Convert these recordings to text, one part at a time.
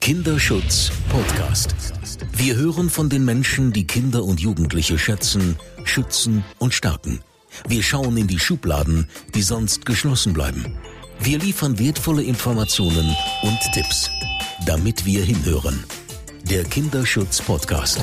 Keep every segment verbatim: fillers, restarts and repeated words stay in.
Kinderschutz Podcast. Wir hören von den Menschen, die Kinder und Jugendliche schätzen, schützen und stärken. Wir schauen in die Schubladen, die sonst geschlossen bleiben. Wir liefern wertvolle Informationen und Tipps, damit wir hinhören. Der Kinderschutz Podcast.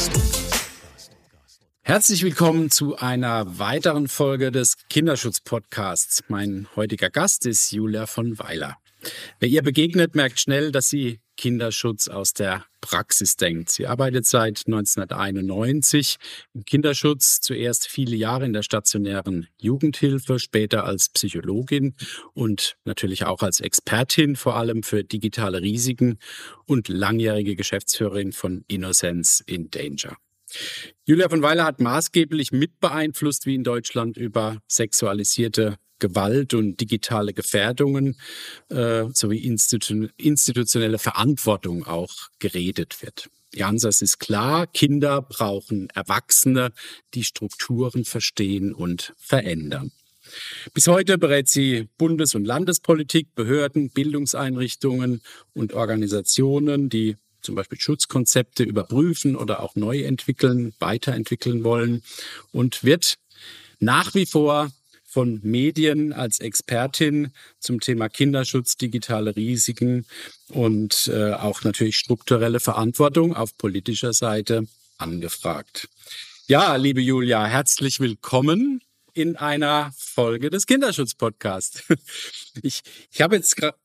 Herzlich willkommen zu einer weiteren Folge des Kinderschutz Podcasts. Mein heutiger Gast ist Julia von Weiler. Wer ihr begegnet, merkt schnell, dass sie Kinderschutz aus der Praxis denkt. Sie arbeitet seit neunzehnhunderteinundneunzig im Kinderschutz, zuerst viele Jahre in der stationären Jugendhilfe, später als Psychologin und natürlich auch als Expertin, vor allem für digitale Risiken und langjährige Geschäftsführerin von Innocence in Danger. Julia von Weiler hat maßgeblich mit beeinflusst, wie in Deutschland über sexualisierte Gewalt und digitale Gefährdungen äh, sowie institu- institutionelle Verantwortung auch geredet wird. Ihr Ansatz ist klar, Kinder brauchen Erwachsene, die Strukturen verstehen und verändern. Bis heute berät sie Bundes- und Landespolitik, Behörden, Bildungseinrichtungen und Organisationen, die zum Beispiel Schutzkonzepte überprüfen oder auch neu entwickeln, weiterentwickeln wollen und wird nach wie vor von Medien als Expertin zum Thema Kinderschutz, digitale Risiken und äh, auch natürlich strukturelle Verantwortung auf politischer Seite angefragt. Ja, liebe Julia, herzlich willkommen in einer Folge des Kinderschutz-Podcasts. Ich, ich habe jetzt gerade...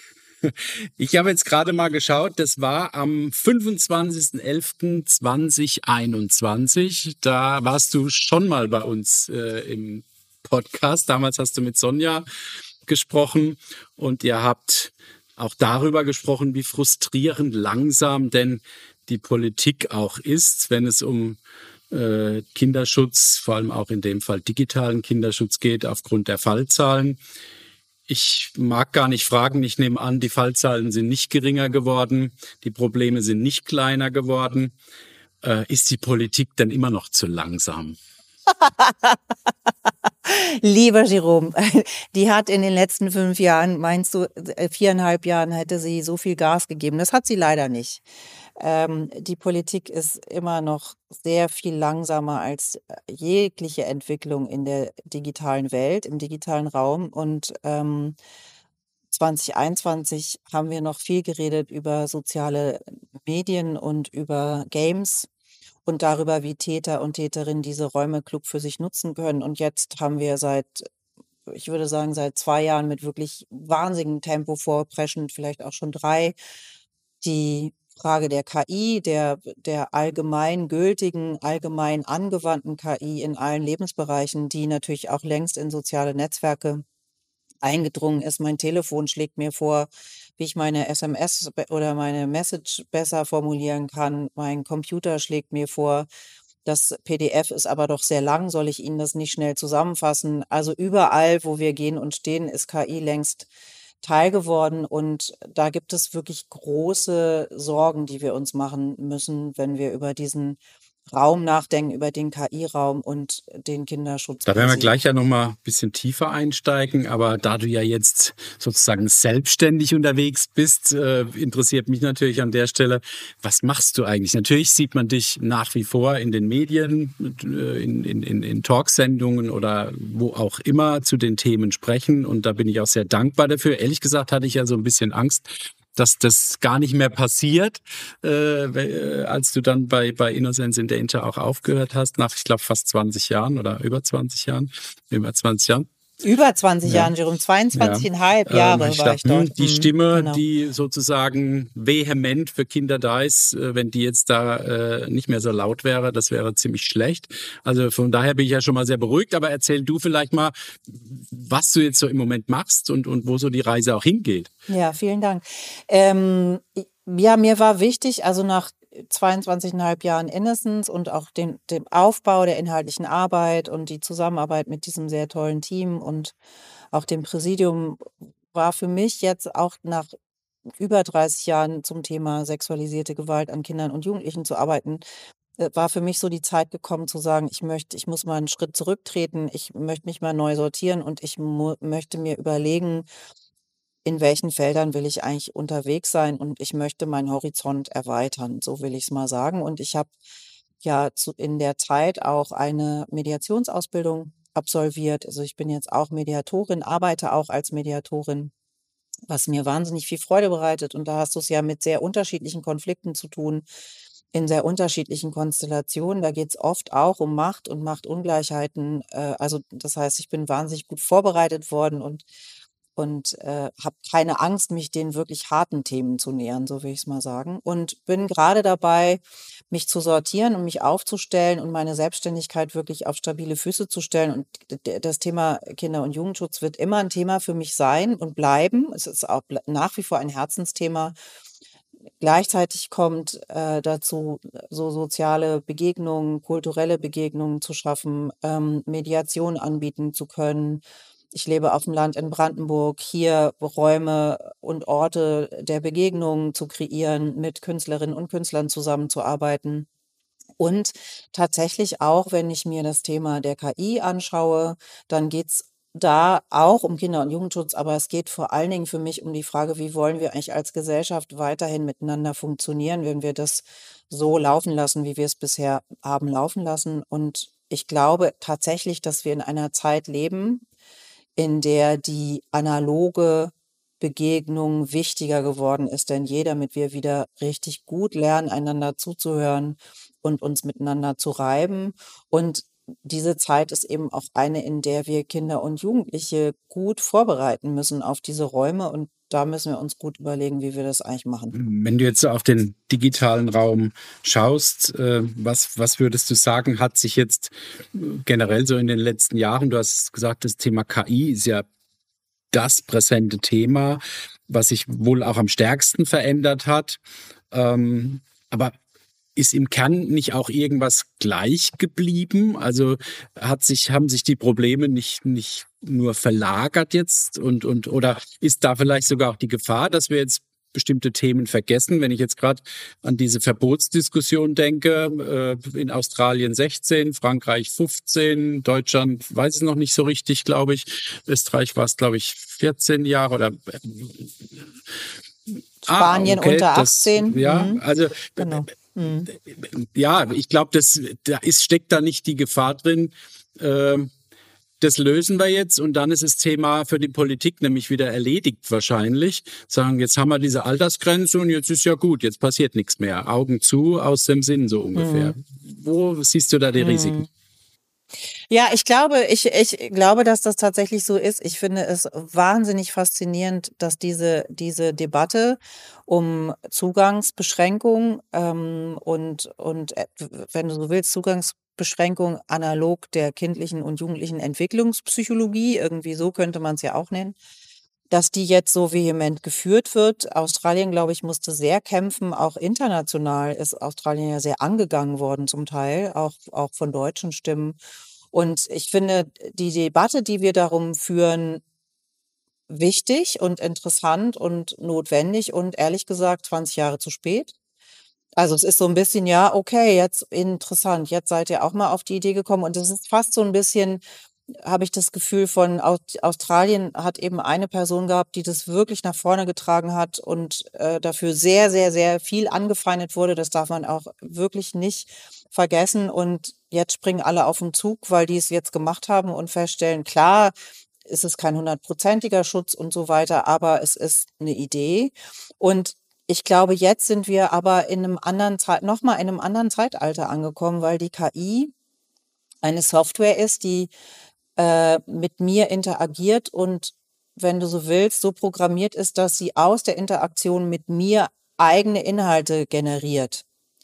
Ich habe jetzt gerade mal geschaut, das war am fünfundzwanzigsten elften zweitausendeinundzwanzig. Da warst du schon mal bei uns äh, im Podcast. Damals hast du mit Sonja gesprochen und ihr habt auch darüber gesprochen, wie frustrierend langsam denn die Politik auch ist, wenn es um äh, Kinderschutz, vor allem auch in dem Fall digitalen Kinderschutz geht, aufgrund der Fallzahlen. Ich mag gar nicht fragen, ich nehme an, die Fallzahlen sind nicht geringer geworden, die Probleme sind nicht kleiner geworden. Äh, ist die Politik denn immer noch zu langsam? Lieber Jerome, die hat in den letzten fünf Jahren, meinst du, viereinhalb Jahren hätte sie so viel Gas gegeben. Das hat sie leider nicht. Ähm, die Politik ist immer noch sehr viel langsamer als jegliche Entwicklung in der digitalen Welt, im digitalen Raum. Und ähm, zwanzig einundzwanzig haben wir noch viel geredet über soziale Medien und über Games und darüber, wie Täter und Täterinnen diese Räume klug für sich nutzen können. Und jetzt haben wir seit, ich würde sagen, seit zwei Jahren mit wirklich wahnsinnigem Tempo vorpreschend, vielleicht auch schon drei, die Frage der K I, der, der allgemein gültigen, allgemein angewandten K I in allen Lebensbereichen, die natürlich auch längst in soziale Netzwerke eingedrungen ist. Mein Telefon schlägt mir vor, wie ich meine S M S be- oder meine Message besser formulieren kann. Mein Computer schlägt mir vor, das P D F ist aber doch sehr lang, soll ich Ihnen das nicht schnell zusammenfassen? Also überall, wo wir gehen und stehen, ist K I längst Teil geworden und da gibt es wirklich große Sorgen, die wir uns machen müssen, wenn wir über diesen Raum nachdenken, über den K I-Raum und den Kinderschutz. Da werden wir per se. gleich ja nochmal ein bisschen tiefer einsteigen, aber da du ja jetzt sozusagen selbstständig unterwegs bist, äh, interessiert mich natürlich an der Stelle, was machst du eigentlich? Natürlich sieht man dich nach wie vor in den Medien, äh, in, in, in, in Talksendungen oder wo auch immer zu den Themen sprechen und da bin ich auch sehr dankbar dafür. Ehrlich gesagt hatte ich ja so ein bisschen Angst, dass das gar nicht mehr passiert, äh, äh, als du dann bei, bei Innocence in Danger auch aufgehört hast, nach, ich glaube, fast zwanzig Jahren oder über zwanzig Jahren, über zwanzig Jahren. Über zwanzig Ja. Jahren, Jerome, zweiundzwanzig Komma fünf Ähm, Jahre ich war dachte, ich dort. hm, die Mhm, Stimme, genau. die sozusagen vehement für Kinder da ist, äh, wenn die jetzt da äh, nicht mehr so laut wäre, das wäre ziemlich schlecht. Also von daher bin ich ja schon mal sehr beruhigt, aber erzähl du vielleicht mal, was du jetzt so im Moment machst und, und wo so die Reise auch hingeht. Ja, vielen Dank. Ähm, ja, mir war wichtig, also nach zweiundzwanzig Komma fünf Jahren Innocence und auch dem, dem Aufbau der inhaltlichen Arbeit und die Zusammenarbeit mit diesem sehr tollen Team und auch dem Präsidium war für mich jetzt auch nach über dreißig Jahren zum Thema sexualisierte Gewalt an Kindern und Jugendlichen zu arbeiten, äh, war für mich so die Zeit gekommen zu sagen, ich möchte, ich muss mal einen Schritt zurücktreten, ich möchte mich mal neu sortieren und ich mu möchte mir überlegen, in welchen Feldern will ich eigentlich unterwegs sein und ich möchte meinen Horizont erweitern, so will ich es mal sagen. Und ich habe ja zu, in der Zeit auch eine Mediationsausbildung absolviert. Also ich bin jetzt auch Mediatorin, arbeite auch als Mediatorin, was mir wahnsinnig viel Freude bereitet. Und da hast du es ja mit sehr unterschiedlichen Konflikten zu tun, in sehr unterschiedlichen Konstellationen. Da geht es oft auch um Macht und Machtungleichheiten. Äh, also das heißt, ich bin wahnsinnig gut vorbereitet worden und und äh, habe keine Angst, mich den wirklich harten Themen zu nähern, so will ich es mal sagen. Und bin gerade dabei, mich zu sortieren und mich aufzustellen und meine Selbstständigkeit wirklich auf stabile Füße zu stellen. Und d- d- das Thema Kinder- und Jugendschutz wird immer ein Thema für mich sein und bleiben. Es ist auch ble- nach wie vor ein Herzensthema. Gleichzeitig kommt äh, dazu, so soziale Begegnungen, kulturelle Begegnungen zu schaffen, ähm, Mediation anbieten zu können. Ich lebe auf dem Land in Brandenburg, hier Räume und Orte der Begegnung zu kreieren, mit Künstlerinnen und Künstlern zusammenzuarbeiten. Und tatsächlich auch, wenn ich mir das Thema der K I anschaue, dann geht's da auch um Kinder- und Jugendschutz, aber es geht vor allen Dingen für mich um die Frage, wie wollen wir eigentlich als Gesellschaft weiterhin miteinander funktionieren, wenn wir das so laufen lassen, wie wir es bisher haben laufen lassen. Und ich glaube tatsächlich, dass wir in einer Zeit leben, in der die analoge Begegnung wichtiger geworden ist denn je, damit wir wieder richtig gut lernen, einander zuzuhören und uns miteinander zu reiben. Und diese Zeit ist eben auch eine, in der wir Kinder und Jugendliche gut vorbereiten müssen auf diese Räume. Und da müssen wir uns gut überlegen, wie wir das eigentlich machen. Wenn du jetzt so auf den digitalen Raum schaust, äh, was, was würdest du sagen, hat sich jetzt generell so in den letzten Jahren, du hast gesagt, das Thema K I ist ja das präsente Thema, was sich wohl auch am stärksten verändert hat. Ähm, aber ist im Kern nicht auch irgendwas gleich geblieben? Also hat sich, haben sich die Probleme nicht, nicht nur verlagert jetzt und, und, oder ist da vielleicht sogar auch die Gefahr, dass wir jetzt bestimmte Themen vergessen? Wenn ich jetzt gerade an diese Verbotsdiskussion denke, äh, in Australien sechzehn, Frankreich fünfzehn, Deutschland weiß es noch nicht so richtig, glaube ich. Österreich war es, glaube ich, vierzehn Jahre oder Spanien ah, okay, unter das, achtzehn. ja, Mhm. also Genau. Mhm. ja, ich glaube, das da ist steckt da nicht die Gefahr drin. Äh, das lösen wir jetzt und dann ist das Thema für die Politik nämlich wieder erledigt wahrscheinlich. Sagen, jetzt haben wir diese Altersgrenze und jetzt ist ja gut, jetzt passiert nichts mehr. Augen zu, aus dem Sinn so ungefähr. Mhm. Wo siehst du da die Risiken? Mhm. Ja, ich glaube, ich, ich glaube, dass das tatsächlich so ist. Ich finde es wahnsinnig faszinierend, dass diese, diese Debatte um Zugangsbeschränkung ähm, und, und äh, wenn du so willst, Zugangsbeschränkung analog der kindlichen und jugendlichen Entwicklungspsychologie, irgendwie so könnte man es ja auch nennen, dass die jetzt so vehement geführt wird. Australien, glaube ich, musste sehr kämpfen. Auch international ist Australien ja sehr angegangen worden zum Teil, auch, auch von deutschen Stimmen. Und ich finde die Debatte, die wir darum führen, wichtig und interessant und notwendig und ehrlich gesagt zwanzig Jahre zu spät. Also es ist so ein bisschen, ja, okay, jetzt interessant, jetzt seid ihr auch mal auf die Idee gekommen. Und es ist fast so ein bisschen, habe ich das Gefühl von Aus Australien hat eben eine Person gehabt, die das wirklich nach vorne getragen hat und äh, dafür sehr, sehr, sehr viel angefeindet wurde. Das darf man auch wirklich nicht vergessen. Und jetzt springen alle auf den Zug, weil die es jetzt gemacht haben und feststellen, klar, ist es kein hundertprozentiger Schutz und so weiter, aber es ist eine Idee. Und ich glaube, jetzt sind wir aber in einem anderen Zeit, nochmal in einem anderen Zeitalter angekommen, weil die K I eine Software ist, die äh, mit mir interagiert und, wenn du so willst, so programmiert ist, dass sie aus der Interaktion mit mir eigene Inhalte generiert,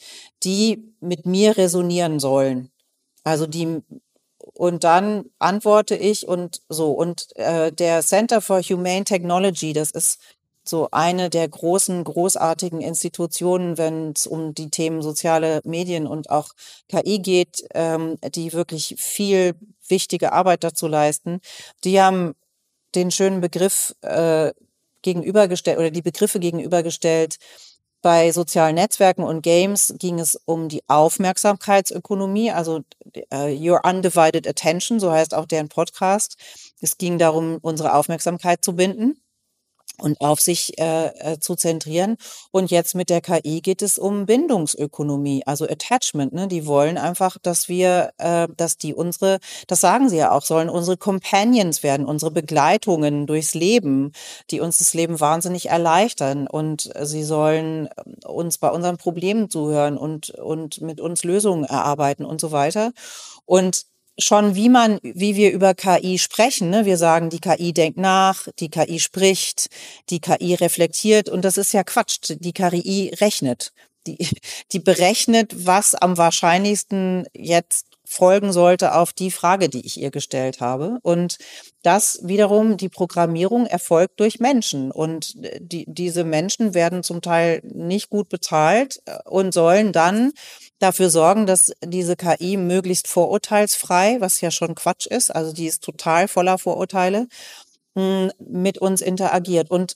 die mit mir resonieren sollen. Also die und dann antworte ich und so. Und äh, der Center for Humane Technology, das ist so eine der großen, großartigen Institutionen, wenn es um die Themen soziale Medien und auch K I geht, ähm, die wirklich viel wichtige Arbeit dazu leisten. Die haben den schönen Begriff äh, gegenübergestellt oder die Begriffe gegenübergestellt. Bei sozialen Netzwerken und Games ging es um die Aufmerksamkeitsökonomie, also äh, Your Undivided Attention, so heißt auch deren Podcast. Es ging darum, unsere Aufmerksamkeit zu binden. und auf sich äh, äh, zu zentrieren. Und jetzt mit der K I geht es um Bindungsökonomie, also Attachment. Ne? Die wollen einfach, dass wir, äh, dass die unsere, das sagen sie ja auch, sollen unsere Companions werden, unsere Begleitungen durchs Leben, die uns das Leben wahnsinnig erleichtern. Und sie sollen uns bei unseren Problemen zuhören und, und mit uns Lösungen erarbeiten und so weiter. Und schon wie man, wie wir über K I sprechen, ne? Wir sagen, die K I denkt nach, die K I spricht, die K I reflektiert und das ist ja Quatsch. Die K I rechnet. Die, die berechnet, was am wahrscheinlichsten jetzt folgen sollte auf die Frage, die ich ihr gestellt habe. Und das wiederum, die Programmierung erfolgt durch Menschen. Und die, diese Menschen werden zum Teil nicht gut bezahlt und sollen dann dafür sorgen, dass diese K I möglichst vorurteilsfrei, was ja schon Quatsch ist, also die ist total voller Vorurteile, mit uns interagiert. Und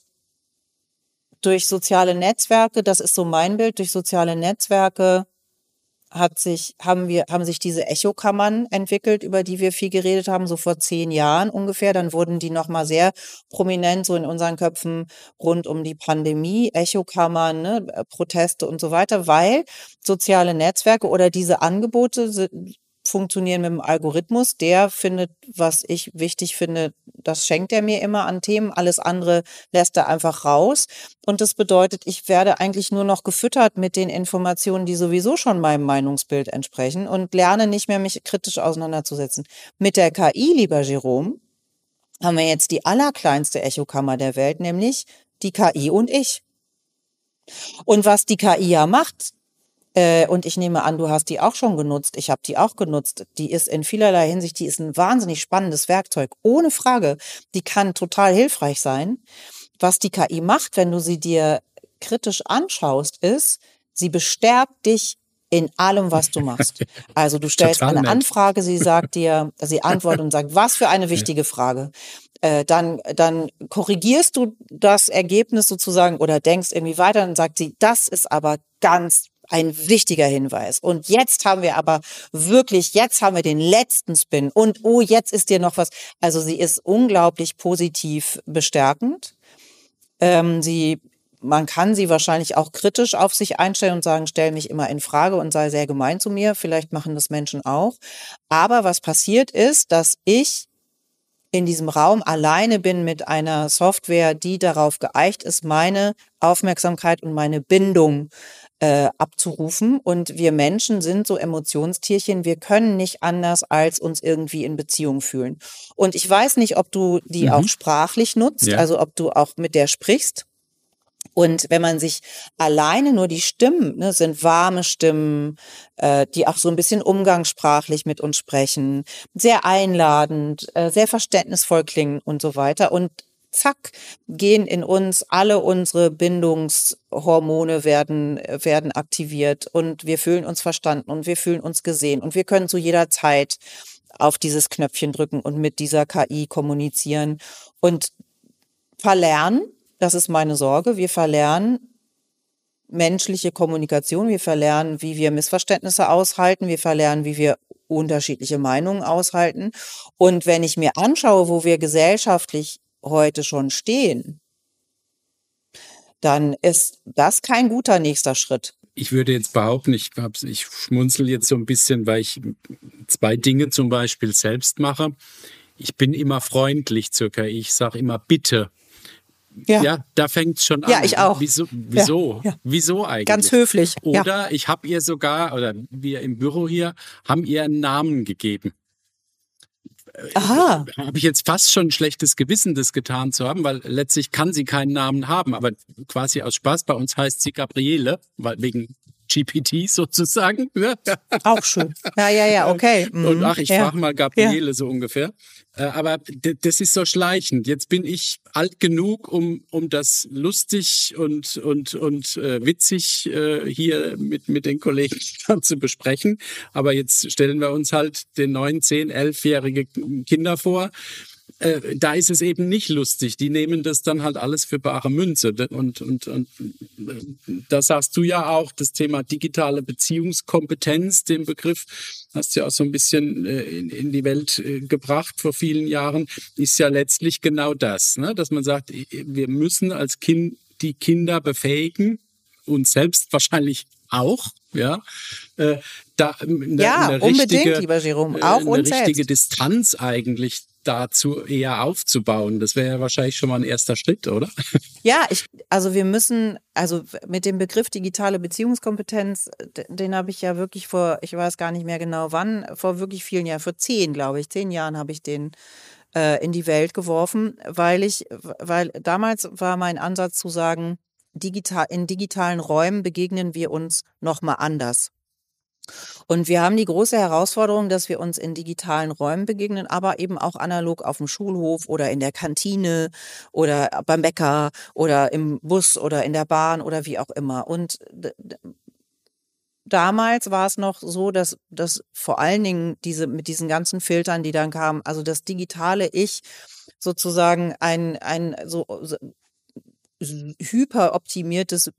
durch soziale Netzwerke, das ist so mein Bild, durch soziale Netzwerke hat sich, haben wir, haben sich diese Echokammern entwickelt, über die wir viel geredet haben, so vor zehn Jahren ungefähr. Dann wurden die nochmal sehr prominent so in unseren Köpfen rund um die Pandemie, Echokammern, ne, Proteste und so weiter, weil soziale Netzwerke oder diese Angebote sind, funktionieren mit dem Algorithmus. Der findet, was ich wichtig finde, das schenkt er mir immer an Themen. Alles andere lässt er einfach raus. Und das bedeutet, ich werde eigentlich nur noch gefüttert mit den Informationen, die sowieso schon meinem Meinungsbild entsprechen und lerne nicht mehr, mich kritisch auseinanderzusetzen. Mit der K I, lieber Jerome, haben wir jetzt die allerkleinste Echokammer der Welt, nämlich die K I und ich. Und was die K I ja macht, und ich nehme an, du hast die auch schon genutzt. Ich habe die auch genutzt. Die ist in vielerlei Hinsicht, die ist ein wahnsinnig spannendes Werkzeug. Ohne Frage. Die kann total hilfreich sein. Was die K I macht, wenn du sie dir kritisch anschaust, ist, sie bestärkt dich in allem, was du machst. Also du stellst Total eine nett. Anfrage, sie sagt dir, sie antwortet und sagt, was für eine wichtige Frage. Äh, dann, dann korrigierst du das Ergebnis sozusagen oder denkst irgendwie weiter und sagt sie, das ist aber ganz ein wichtiger Hinweis. Und jetzt haben wir aber wirklich, jetzt haben wir den letzten Spin und oh, jetzt ist dir noch was. Also sie ist unglaublich positiv bestärkend. Ähm, sie, man kann sie wahrscheinlich auch kritisch auf sich einstellen und sagen, stell mich immer in Frage und sei sehr gemein zu mir. Vielleicht machen das Menschen auch. Aber was passiert ist, dass ich in diesem Raum alleine bin mit einer Software, die darauf geeicht ist, meine Aufmerksamkeit und meine Bindung äh, abzurufen. Und wir Menschen sind so Emotionstierchen, wir können nicht anders, als uns irgendwie in Beziehung fühlen. Und ich weiß nicht, ob du die Mhm. auch sprachlich nutzt, Ja. also ob du auch mit der sprichst. Und wenn man sich alleine nur die Stimmen, ne, sind warme Stimmen, äh, die auch so ein bisschen umgangssprachlich mit uns sprechen, sehr einladend, äh, sehr verständnisvoll klingen und so weiter. Und zack, gehen in uns alle unsere Bindungshormone werden, werden aktiviert und wir fühlen uns verstanden und wir fühlen uns gesehen und wir können zu jeder Zeit auf dieses Knöpfchen drücken und mit dieser K I kommunizieren und verlernen. Das ist meine Sorge. Wir verlernen menschliche Kommunikation. Wir verlernen, wie wir Missverständnisse aushalten. Wir verlernen, wie wir unterschiedliche Meinungen aushalten. Und wenn ich mir anschaue, wo wir gesellschaftlich heute schon stehen, dann ist das kein guter nächster Schritt. Ich würde jetzt behaupten, ich, hab's- ich schmunzel jetzt so ein bisschen, weil ich zwei Dinge zum Beispiel selbst mache. Ich bin immer freundlich zur K I. Ich sage immer bitte. Ja, da fängt es schon an. Ja, ich auch. Wieso? Wieso, ja. wieso eigentlich? Ganz höflich. Ja. Oder ich habe ihr sogar, oder wir im Büro hier, haben ihr einen Namen gegeben. Aha. Habe ich jetzt fast schon ein schlechtes Gewissen, das getan zu haben, weil letztlich kann sie keinen Namen haben, aber quasi aus Spaß. Bei uns heißt sie Gabriele, weil wegen G P T sozusagen. Auch schön. Ja, ja, ja, okay. Mhm. Und ach, ich ja. frage mal Gabriele so ungefähr. Äh, aber d- das ist so schleichend. Jetzt bin ich alt genug, um um das lustig und und und äh, witzig äh, hier mit mit den Kollegen zu besprechen. Aber jetzt stellen wir uns halt den neun, zehn, elfjährige Kinder vor. äh, da ist es eben nicht lustig. Die nehmen das dann halt alles für bare Münze. Und, und, und da sagst du ja auch, das Thema digitale Beziehungskompetenz, den Begriff hast du ja auch so ein bisschen äh, in, in die Welt äh, gebracht vor vielen Jahren, ist ja letztlich genau das, ne? Dass man sagt, wir müssen als Kind die Kinder befähigen, uns selbst wahrscheinlich auch, ja, äh, da eine, ja, eine unbedingt, richtige, lieber Jerome, auch eine uns richtige selbst. Distanz eigentlich dazu eher aufzubauen. Das wäre ja wahrscheinlich schon mal ein erster Schritt, oder? Ja, ich, also wir müssen, also mit dem Begriff digitale Beziehungskompetenz, den habe ich ja wirklich vor, ich weiß gar nicht mehr genau wann, vor wirklich vielen Jahren, vor zehn, glaube ich, zehn Jahren habe ich den äh, in die Welt geworfen, weil ich, weil damals war mein Ansatz zu sagen, digital, in digitalen Räumen begegnen wir uns nochmal anders. Und wir haben die große Herausforderung, dass wir uns in digitalen Räumen begegnen, aber eben auch analog auf dem Schulhof oder in der Kantine oder beim Bäcker oder im Bus oder in der Bahn oder wie auch immer. Und damals war es noch so, dass, dass vor allen Dingen diese, mit diesen ganzen Filtern, die dann kamen, also das digitale Ich sozusagen ein, ein so, so hyperoptimiertes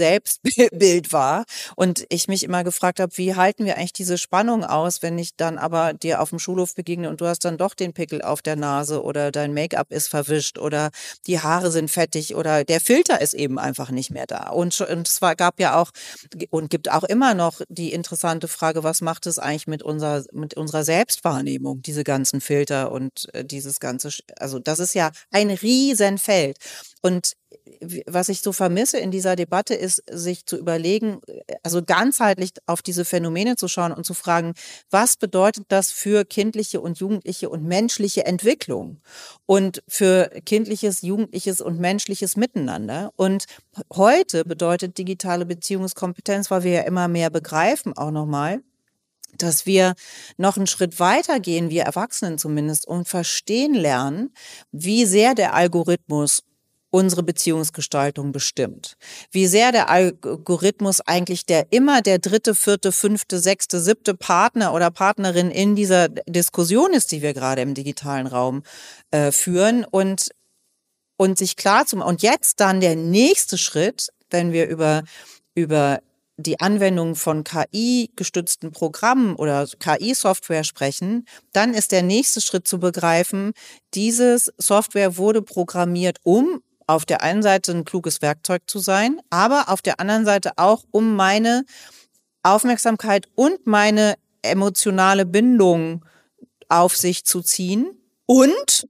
Selbstbild war und ich mich immer gefragt habe, wie halten wir eigentlich diese Spannung aus, wenn ich dann aber dir auf dem Schulhof begegne und du hast dann doch den Pickel auf der Nase oder dein Make-up ist verwischt oder die Haare sind fettig oder der Filter ist eben einfach nicht mehr da. Und, und es war, gab ja auch und gibt auch immer noch die interessante Frage, was macht es eigentlich mit unserer, mit unserer Selbstwahrnehmung, diese ganzen Filter und äh, dieses ganze, also das ist ja ein Riesenfeld. Und was ich so vermisse in dieser Debatte ist, sich zu überlegen, also ganzheitlich auf diese Phänomene zu schauen und zu fragen, was bedeutet das für kindliche und jugendliche und menschliche Entwicklung und für kindliches, jugendliches und menschliches Miteinander. Und heute bedeutet digitale Beziehungskompetenz, weil wir ja immer mehr begreifen, auch nochmal, dass wir noch einen Schritt weiter gehen, wir Erwachsenen zumindest, und verstehen lernen, wie sehr der Algorithmus unsere Beziehungsgestaltung bestimmt. Wie sehr der Algorithmus eigentlich der immer der dritte, vierte, fünfte, sechste, siebte Partner oder Partnerin in dieser Diskussion ist, die wir gerade im digitalen Raum äh, führen und, und sich klar zu machen. Und jetzt dann der nächste Schritt, wenn wir über, über die Anwendung von K I-gestützten Programmen oder K I-Software sprechen, dann ist der nächste Schritt zu begreifen, dieses Software wurde programmiert, um auf der einen Seite ein kluges Werkzeug zu sein, aber auf der anderen Seite auch, um meine Aufmerksamkeit und meine emotionale Bindung auf sich zu ziehen und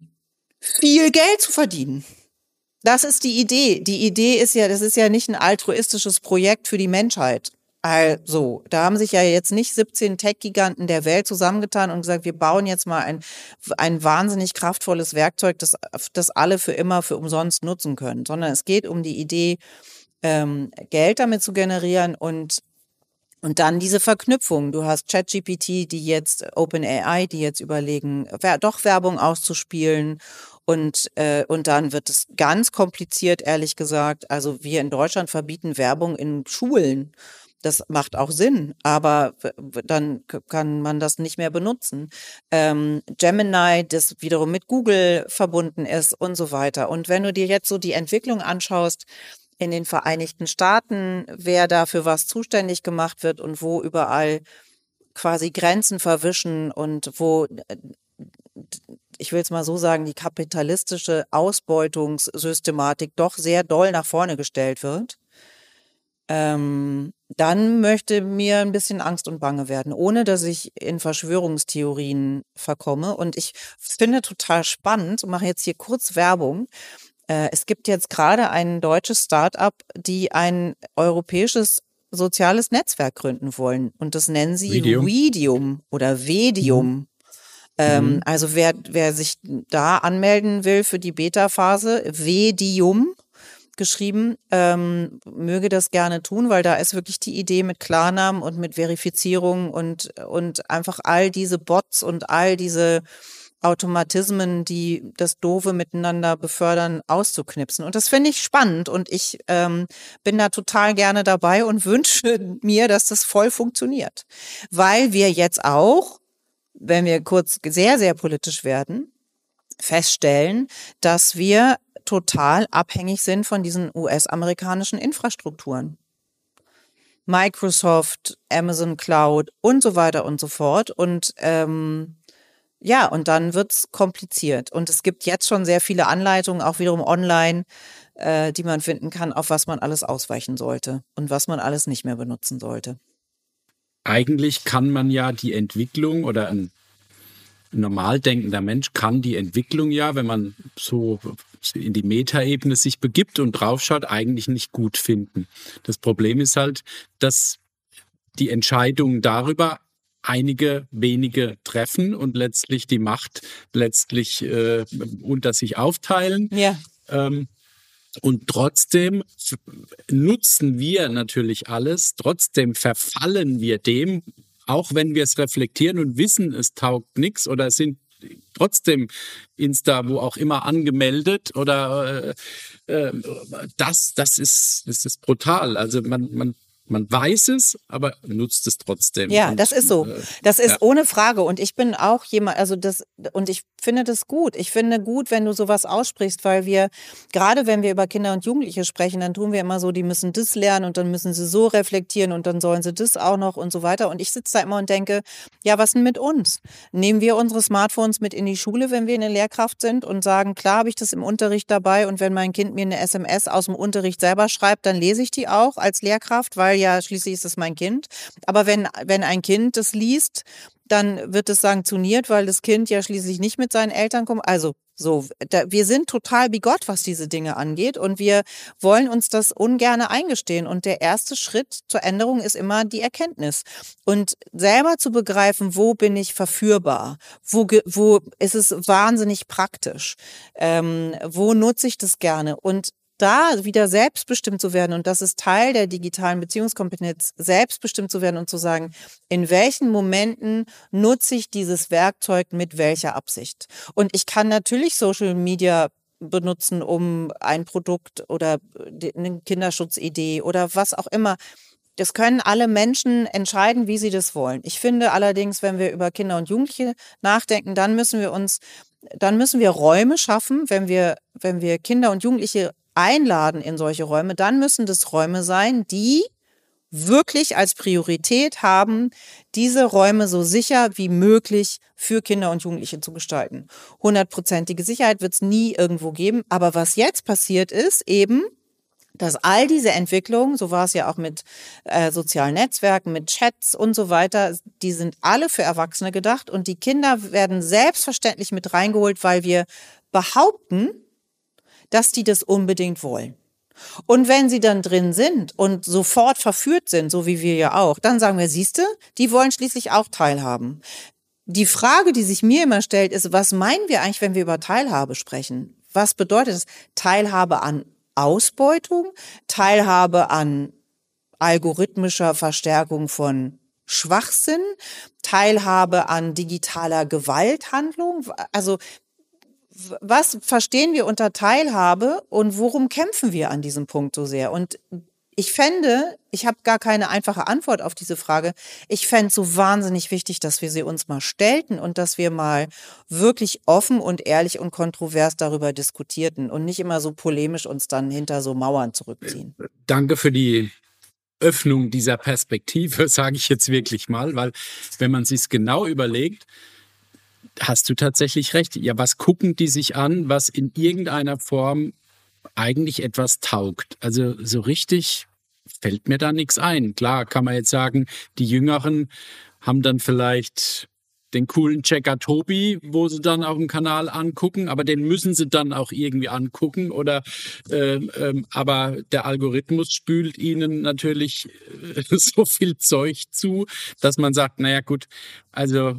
viel Geld zu verdienen. Das ist die Idee. Die Idee ist ja, das ist ja nicht ein altruistisches Projekt für die Menschheit. Also, da haben sich ja jetzt nicht siebzehn Tech-Giganten der Welt zusammengetan und gesagt, wir bauen jetzt mal ein, ein wahnsinnig kraftvolles Werkzeug, das, das alle für immer für umsonst nutzen können, sondern es geht um die Idee, ähm, Geld damit zu generieren und Und dann diese Verknüpfung. Du hast ChatGPT, die jetzt, OpenAI, die jetzt überlegen, wer, doch Werbung auszuspielen. Und, äh, und dann wird es ganz kompliziert, ehrlich gesagt. Also wir in Deutschland verbieten Werbung in Schulen. Das macht auch Sinn, aber dann kann man das nicht mehr benutzen. Ähm, Gemini, das wiederum mit Google verbunden ist und so weiter. Und wenn du dir jetzt so die Entwicklung anschaust, in den Vereinigten Staaten, wer da für was zuständig gemacht wird und wo überall quasi Grenzen verwischen und wo, ich will es mal so sagen, die kapitalistische Ausbeutungssystematik doch sehr doll nach vorne gestellt wird, ähm, dann möchte mir ein bisschen Angst und Bange werden, ohne dass ich in Verschwörungstheorien verkomme. Und ich finde total spannend, mache jetzt hier kurz Werbung. Es gibt jetzt gerade ein deutsches Start-up, die ein europäisches soziales Netzwerk gründen wollen. Und das nennen sie Vedium, Vedium oder Vedium. Mhm. Ähm, Mhm. also wer, wer sich da anmelden will für die Beta-Phase, Vedium geschrieben, ähm, möge das gerne tun, weil da ist wirklich die Idee mit Klarnamen und mit Verifizierung und, und einfach all diese Bots und all diese Automatismen, die das Doofe miteinander befördern, auszuknipsen. Und das finde ich spannend und ich ähm, bin da total gerne dabei und wünsche mir, dass das voll funktioniert. Weil wir jetzt auch, wenn wir kurz sehr, sehr politisch werden, feststellen, dass wir total abhängig sind von diesen U S-amerikanischen Infrastrukturen. Microsoft, Amazon Cloud und so weiter und so fort. Und ähm, ja, und dann wird's kompliziert. Und es gibt jetzt schon sehr viele Anleitungen, auch wiederum online, äh, die man finden kann, auf was man alles ausweichen sollte und was man alles nicht mehr benutzen sollte. Eigentlich kann man ja die Entwicklung oder ein normal denkender Mensch kann die Entwicklung ja, wenn man so in die Metaebene sich begibt und draufschaut, eigentlich nicht gut finden. Das Problem ist halt, dass die Entscheidungen darüber einige wenige treffen und letztlich die Macht letztlich äh, unter sich aufteilen. Ja. Ähm, und trotzdem nutzen wir natürlich alles, trotzdem verfallen wir dem, auch wenn wir es reflektieren und wissen, es taugt nichts oder sind trotzdem Insta, wo auch immer angemeldet oder äh, äh, das, das ist, das ist brutal. Also man, man Man weiß es, aber nutzt es trotzdem. Ja, und, das ist so. Äh, das ist ja. ohne Frage. Und ich bin auch jemand, also das, und ich finde das gut. Ich finde gut, wenn du sowas aussprichst, weil wir, gerade wenn wir über Kinder und Jugendliche sprechen, dann tun wir immer so, die müssen das lernen und dann müssen sie so reflektieren und dann sollen sie das auch noch und so weiter. Und ich sitze da immer und denke, ja, was denn mit uns? Nehmen wir unsere Smartphones mit in die Schule, wenn wir eine Lehrkraft sind und sagen, klar habe ich das im Unterricht dabei und wenn mein Kind mir eine S M S aus dem Unterricht selber schreibt, dann lese ich die auch als Lehrkraft, weil ja schließlich ist es mein Kind. Aber wenn, wenn ein Kind das liest, dann wird es sanktioniert, weil das Kind ja schließlich nicht mit seinen Eltern kommt. Also so, da, wir sind total bigott, was diese Dinge angeht und wir wollen uns das ungern eingestehen. Und der erste Schritt zur Änderung ist immer die Erkenntnis. Und selber zu begreifen, wo bin ich verführbar, wo, wo ist es wahnsinnig praktisch, ähm, wo nutze ich das gerne und da wieder selbstbestimmt zu werden, und das ist Teil der digitalen Beziehungskompetenz, selbstbestimmt zu werden und zu sagen, in welchen Momenten nutze ich dieses Werkzeug mit welcher Absicht. Und ich kann natürlich Social Media benutzen, um ein Produkt oder eine Kinderschutzidee oder was auch immer. Das können alle Menschen entscheiden, wie sie das wollen. Ich finde allerdings, wenn wir über Kinder und Jugendliche nachdenken, dann müssen wir uns, dann müssen wir Räume schaffen, wenn wir, wenn wir Kinder und Jugendliche einladen in solche Räume, dann müssen das Räume sein, die wirklich als Priorität haben, diese Räume so sicher wie möglich für Kinder und Jugendliche zu gestalten. Hundertprozentige Sicherheit wird es nie irgendwo geben, aber was jetzt passiert ist eben, dass all diese Entwicklungen, so war es ja auch mit äh, sozialen Netzwerken, mit Chats und so weiter, die sind alle für Erwachsene gedacht und die Kinder werden selbstverständlich mit reingeholt, weil wir behaupten, dass die das unbedingt wollen. Und wenn sie dann drin sind und sofort verführt sind, so wie wir ja auch, dann sagen wir, siehste, die wollen schließlich auch teilhaben. Die Frage, die sich mir immer stellt, ist, was meinen wir eigentlich, wenn wir über Teilhabe sprechen? Was bedeutet das? Teilhabe an Ausbeutung, Teilhabe an algorithmischer Verstärkung von Schwachsinn, Teilhabe an digitaler Gewalthandlung? Also was verstehen wir unter Teilhabe und worum kämpfen wir an diesem Punkt so sehr? Und ich fände, ich habe gar keine einfache Antwort auf diese Frage, ich fände es so wahnsinnig wichtig, dass wir sie uns mal stellten und dass wir mal wirklich offen und ehrlich und kontrovers darüber diskutierten und nicht immer so polemisch uns dann hinter so Mauern zurückziehen. Danke für die Öffnung dieser Perspektive, sage ich jetzt wirklich mal, weil wenn man sich genau überlegt, hast du tatsächlich recht. Ja, was gucken die sich an, was in irgendeiner Form eigentlich etwas taugt? Also so richtig fällt mir da nichts ein. Klar, kann man jetzt sagen, die Jüngeren haben dann vielleicht den coolen Checker Tobi, wo sie dann auf dem Kanal angucken, aber den müssen sie dann auch irgendwie angucken. Oder ähm, ähm, aber der Algorithmus spült ihnen natürlich äh, so viel Zeug zu, dass man sagt, naja gut, also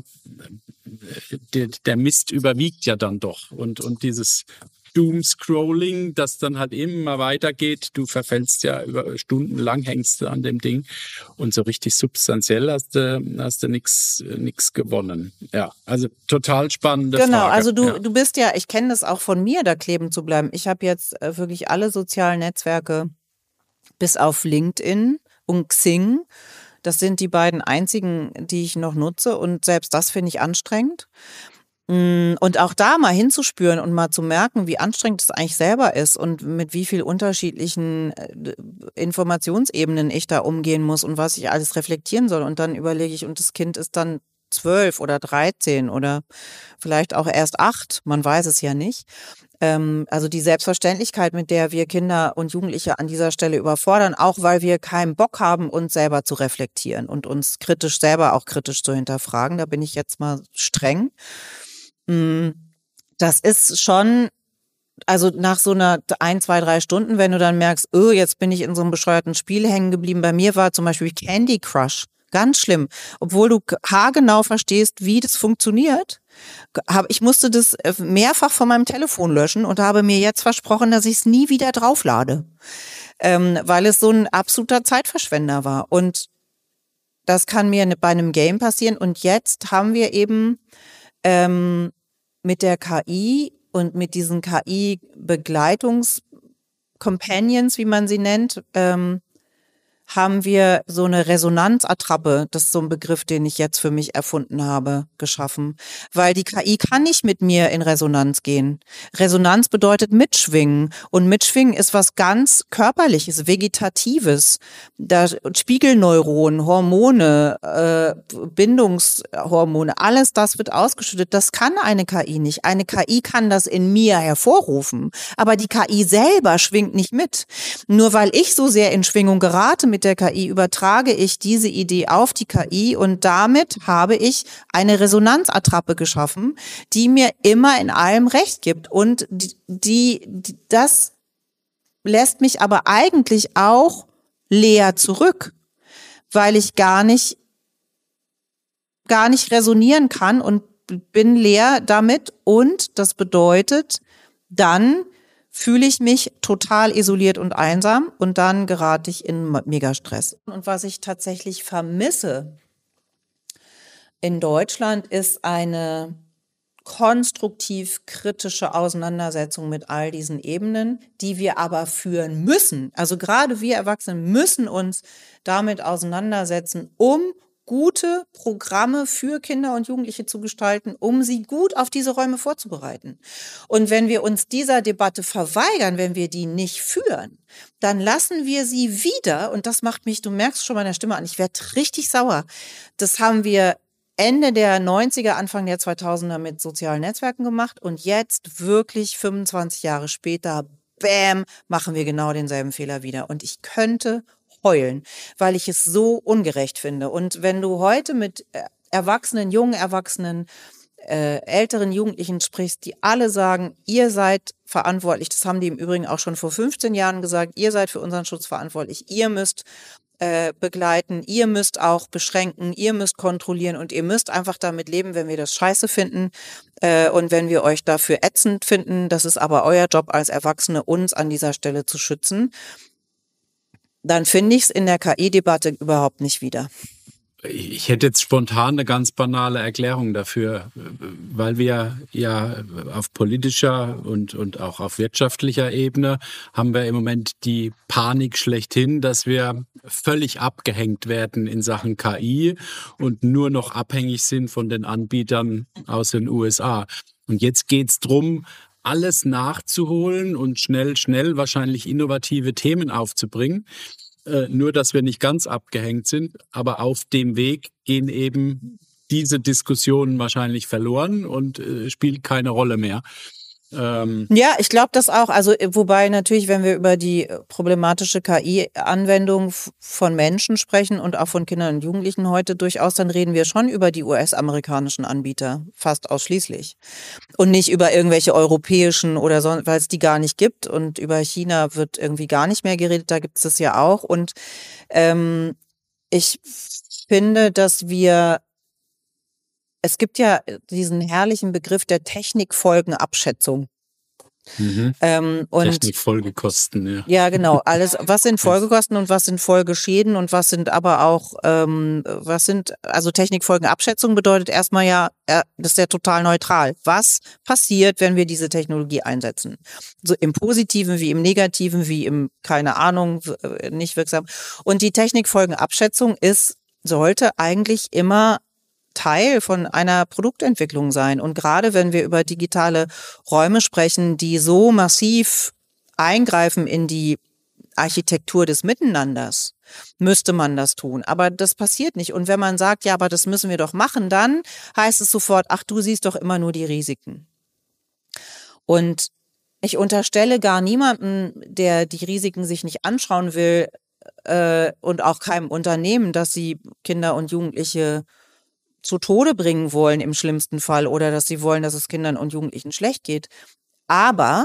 der, der Mist überwiegt ja dann doch. Und, und dieses Doom-Scrolling, das dann halt immer weitergeht. Du verfällst ja über stundenlang, hängst du an dem Ding und so richtig substanziell hast du, hast du nichts nix gewonnen. Ja, also total spannende Genau, Frage. also du, ja. du bist ja, ich kenne das auch von mir, da kleben zu bleiben. Ich habe jetzt äh, wirklich alle sozialen Netzwerke bis auf LinkedIn und Xing. Das sind die beiden einzigen, die ich noch nutze und selbst das finde ich anstrengend. Und auch da mal hinzuspüren und mal zu merken, wie anstrengend es eigentlich selber ist und mit wie viel unterschiedlichen Informationsebenen ich da umgehen muss und was ich alles reflektieren soll. Und dann überlege ich, und das Kind ist dann zwölf oder dreizehn oder vielleicht auch erst acht, man weiß es ja nicht. Also die Selbstverständlichkeit, mit der wir Kinder und Jugendliche an dieser Stelle überfordern, auch weil wir keinen Bock haben, uns selber zu reflektieren und uns kritisch selber auch kritisch zu hinterfragen. Da bin ich jetzt mal streng. Das ist schon, also nach so einer ein, zwei, drei Stunden, wenn du dann merkst, oh, jetzt bin ich in so einem bescheuerten Spiel hängen geblieben. Bei mir war zum Beispiel Candy Crush ganz schlimm, obwohl du haargenau verstehst, wie das funktioniert. Ich musste das mehrfach von meinem Telefon löschen und habe mir jetzt versprochen, dass ich es nie wieder drauflade, ähm, weil es so ein absoluter Zeitverschwender war. Und das kann mir bei einem Game passieren. Und jetzt haben wir eben ähm, mit der K I und mit diesen K I-Begleitungs-Companions, wie man sie nennt, ähm, haben wir so eine Resonanzattrappe, das ist so ein Begriff, den ich jetzt für mich erfunden habe, geschaffen. Weil die K I kann nicht mit mir in Resonanz gehen. Resonanz bedeutet mitschwingen. Und mitschwingen ist was ganz Körperliches, Vegetatives. Da Spiegelneuronen, Hormone, äh, Bindungshormone, alles das wird ausgeschüttet. Das kann eine K I nicht. Eine K I kann das in mir hervorrufen. Aber die K I selber schwingt nicht mit. Nur weil ich so sehr in Schwingung gerate mit der K I, übertrage ich diese Idee auf die K I und damit habe ich eine Resonanzattrappe geschaffen, die mir immer in allem Recht gibt. Und die, die, das lässt mich aber eigentlich auch leer zurück, weil ich gar nicht, gar nicht resonieren kann und bin leer damit. Und das bedeutet, dann fühle ich mich total isoliert und einsam und dann gerate ich in Megastress. Und was ich tatsächlich vermisse in Deutschland ist eine konstruktiv kritische Auseinandersetzung mit all diesen Ebenen, die wir aber führen müssen. Also gerade wir Erwachsenen müssen uns damit auseinandersetzen, um gute Programme für Kinder und Jugendliche zu gestalten, um sie gut auf diese Räume vorzubereiten. Und wenn wir uns dieser Debatte verweigern, wenn wir die nicht führen, dann lassen wir sie wieder, und das macht mich, du merkst schon meiner Stimme an, ich werde richtig sauer. Das haben wir Ende der neunziger, Anfang der zweitausender mit sozialen Netzwerken gemacht und jetzt wirklich fünfundzwanzig Jahre später, bam, machen wir genau denselben Fehler wieder. Und ich könnte heulen, weil ich es so ungerecht finde. Und wenn du heute mit Erwachsenen, jungen Erwachsenen, äh, älteren Jugendlichen sprichst, die alle sagen, ihr seid verantwortlich, das haben die im Übrigen auch schon vor fünfzehn Jahren gesagt, ihr seid für unseren Schutz verantwortlich, ihr müsst äh, begleiten, ihr müsst auch beschränken, ihr müsst kontrollieren und ihr müsst einfach damit leben, wenn wir das scheiße finden äh, und wenn wir euch dafür ätzend finden, das ist aber euer Job als Erwachsene, uns an dieser Stelle zu schützen. Dann finde ich es in der K I-Debatte überhaupt nicht wieder. Ich hätte jetzt spontan eine ganz banale Erklärung dafür, weil wir ja auf politischer und, und auch auf wirtschaftlicher Ebene haben wir im Moment die Panik schlechthin, dass wir völlig abgehängt werden in Sachen K I und nur noch abhängig sind von den Anbietern aus den U S A. Und jetzt geht's drum, alles nachzuholen und schnell, schnell wahrscheinlich innovative Themen aufzubringen. Äh, nur, dass wir nicht ganz abgehängt sind. Aber auf dem Weg gehen eben diese Diskussionen wahrscheinlich verloren und äh, spielt keine Rolle mehr. Ähm ja, ich glaube das auch. Also wobei natürlich, wenn wir über die problematische K I-Anwendung von Menschen sprechen und auch von Kindern und Jugendlichen heute durchaus, dann reden wir schon über die U S-amerikanischen Anbieter, fast ausschließlich. Und nicht über irgendwelche europäischen oder so, weil es die gar nicht gibt. Und über China wird irgendwie gar nicht mehr geredet, da gibt es das ja auch. Und ähm, ich finde, dass wir Es gibt ja diesen herrlichen Begriff der Technikfolgenabschätzung. Mhm. Ähm, und Technikfolgekosten, ja. Ja, genau. Alles, was sind Folgekosten und was sind Folgeschäden und was sind aber auch, ähm, was sind, also Technikfolgenabschätzung bedeutet erstmal ja, äh, das ist ja total neutral. Was passiert, wenn wir diese Technologie einsetzen? So im Positiven wie im Negativen, wie im, keine Ahnung, nicht wirksam. Und die Technikfolgenabschätzung ist, sollte eigentlich immer Teil von einer Produktentwicklung sein. Und gerade wenn wir über digitale Räume sprechen, die so massiv eingreifen in die Architektur des Miteinanders, müsste man das tun. Aber das passiert nicht. Und wenn man sagt, ja, aber das müssen wir doch machen, dann heißt es sofort, ach, du siehst doch immer nur die Risiken. Und ich unterstelle gar niemandem, der die Risiken sich nicht anschauen will, äh, und auch keinem Unternehmen, dass sie Kinder und Jugendliche zu Tode bringen wollen im schlimmsten Fall oder dass sie wollen, dass es Kindern und Jugendlichen schlecht geht. Aber